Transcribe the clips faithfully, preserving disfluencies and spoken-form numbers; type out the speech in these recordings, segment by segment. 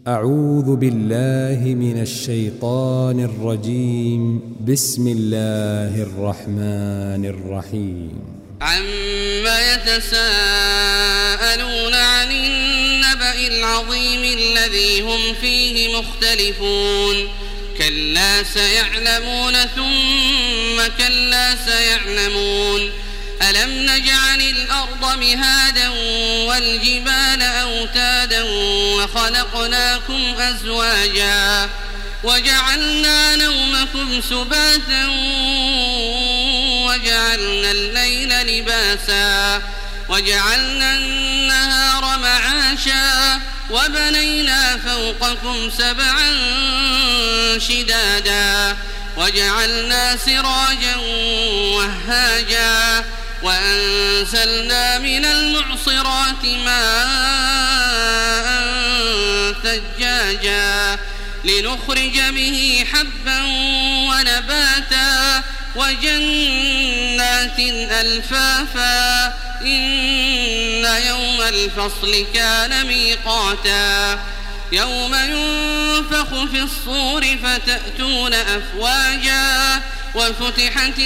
أعوذ بالله من الشيطان الرجيم. بسم الله الرحمن الرحيم. عما يتساءلون عن النبأ العظيم الذي هم فيه مختلفون كلا سيعلمون ثم كلا سيعلمون ألم نجعل الأرض مهادا والجبال أوتادا وخلقناكم أزواجا وجعلنا نومكم سباتا وجعلنا الليل لباسا وجعلنا النهار معاشا وبنينا فوقكم سبعا شدادا وجعلنا سراجا وهاجا وأنزلنا من المعصرات ماء ثجاجا لنخرج به حبا ونباتا وجنات ألفافا إن يوم الفصل كان ميقاتا يوم ينفخ في الصور فتأتون أفواجا وفتحت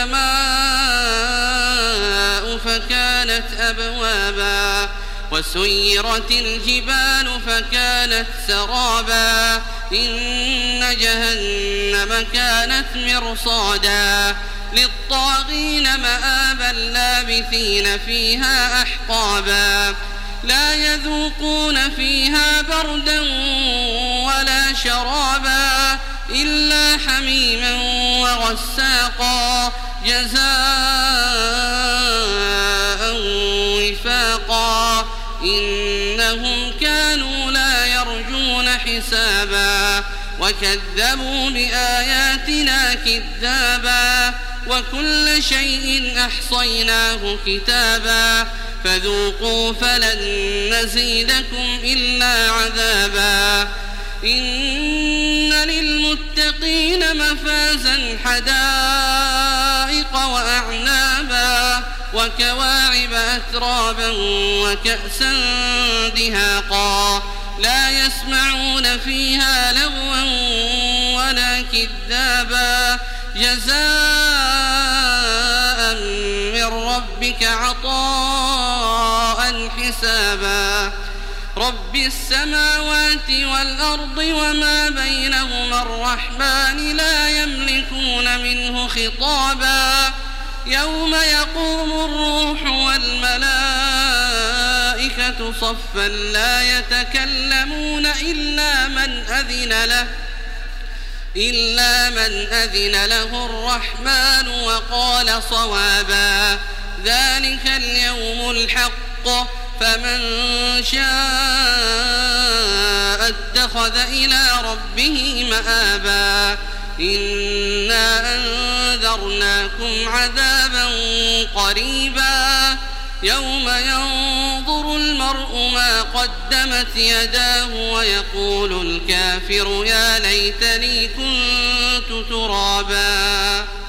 السماء فكانت أبوابا وسيرت الجبال فكانت سرابا إن جهنم كانت مرصادا للطاغين مآبا لابثين فيها أحقابا لا يذوقون فيها بردا ولا شرابا إلا حميما وغساقا جزاء وفاقا إنهم كانوا لا يرجون حسابا وكذبوا بآياتنا كذابا وكل شيء أحصيناه كتابا فذوقوا فلن نزيدكم إلا عذابا إن للمتقين مفازا حدائق وأعنابا وكواعب أترابا وكأسا دهاقا لا يسمعون فيها لغوا ولا كذابا جزاء من ربك عطاء حسابا رب السماوات والأرض وما بينهما الرحمن لا يملكون منه خطابا يوم يقوم الروح والملائكة صفا لا يتكلمون إلا من أذن له إلا من أذن له الرحمن وقال صوابا ذلك اليوم الحق فمن شاء اتخذ إلى ربه مآبا إنا أنذرناكم عذابا قريبا يوم ينظر المرء ما قدمت يداه ويقول الكافر يا ليتني كنت ترابا.